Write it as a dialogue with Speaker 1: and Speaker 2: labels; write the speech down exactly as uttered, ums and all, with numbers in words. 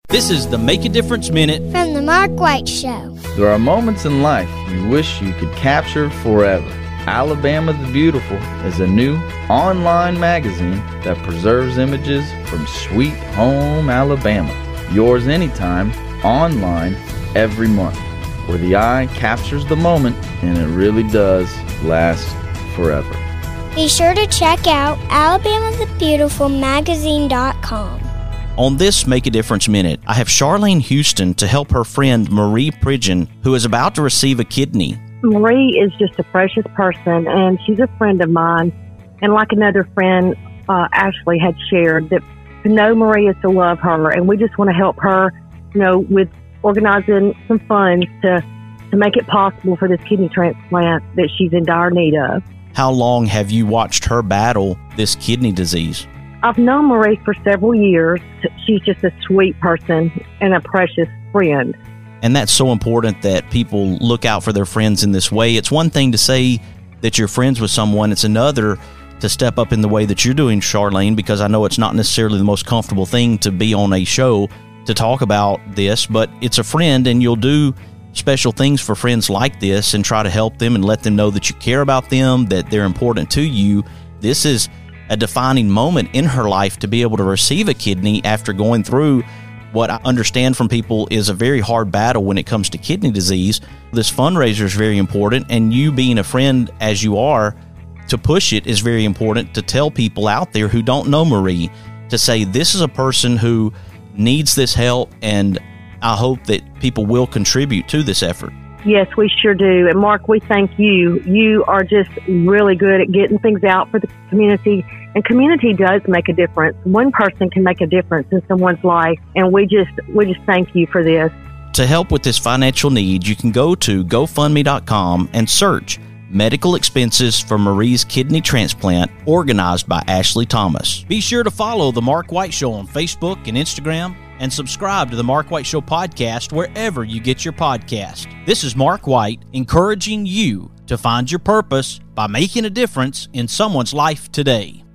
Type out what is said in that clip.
Speaker 1: This is the Make a Difference Minute
Speaker 2: from the Mark White Show.
Speaker 3: There are moments in life you wish you could capture forever. Alabama the Beautiful is a new online magazine that preserves images from sweet home Alabama. Yours anytime, online, every month, where the eye captures the moment and it really does last forever.
Speaker 2: Be sure to check out alabama the beautiful magazine dot com.
Speaker 1: On this Make a Difference Minute, I have Charlene Houston to help her friend Marie Pridgeon, who is about to receive a kidney.
Speaker 4: Marie is just a precious person, and she's a friend of mine. And like another friend, uh, Ashley, had shared, that to know Marie is to love her, and we just want to help her, you know, with organizing some funds to, to make it possible for this kidney transplant that she's in dire need of.
Speaker 1: How long have you watched her battle this kidney disease?
Speaker 4: I've known Marie for several years. She's just a sweet person and a precious friend.
Speaker 1: And that's so important that people look out for their friends in this way. It's one thing to say that you're friends with someone. It's another to step up in the way that you're doing, Charlene, because I know it's not necessarily the most comfortable thing to be on a show to talk about this, but it's a friend, and you'll do special things for friends like this and try to help them and let them know that you care about them, that they're important to you. This is a defining moment in her life to be able to receive a kidney after going through what I understand from people is a very hard battle when it comes to kidney disease. This fundraiser is very important, and you being a friend as you are to push it is very important, to tell people out there who don't know Marie, to say this is a person who needs this help, and I hope that people will contribute to this effort.
Speaker 4: Yes, we sure do. And Mark, we thank you. You are just really good at getting things out for the community. And community does make a difference. One person can make a difference in someone's life. And we just we just thank you for this.
Speaker 1: To help with this financial need, you can go to go fund me dot com and search medical expenses for Marie's kidney transplant, organized by Ashley Thomas. Be sure to follow The Mark White Show on Facebook and Instagram, and subscribe to The Mark White Show podcast wherever you get your podcast. This is Mark White, encouraging you to find your purpose by making a difference in someone's life today.